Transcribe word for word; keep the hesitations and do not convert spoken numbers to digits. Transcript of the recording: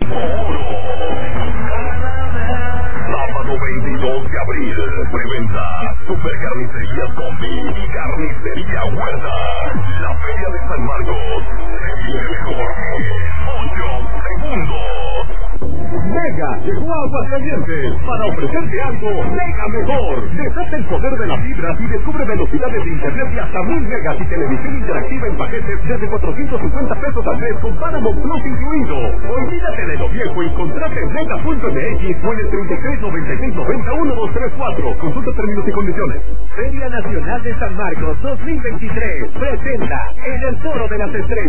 Oro. Sábado veintidós de abril, preventa Supercarnicerías Combi y Carnicería Huerta. La Feria de San Marcos se vive mejor en ocho segundos. Mega llegó a Aguascalientes para ofrecerte algo mega mejor. Desata el poder de las fibras y descubre velocidades de internet de hasta mil megas y televisión interactiva en paquetes desde cuatrocientos cincuenta pesos al mes con Paramount Plus incluido. Olvídate de lo viejo y contrata en mega punto m x o en el treinta y tres noventa y seis noventa uno dos tres cuatro. Consulta términos y condiciones. Feria Nacional de San Marcos dos mil veintitrés presenta en el Foro de las Estrellas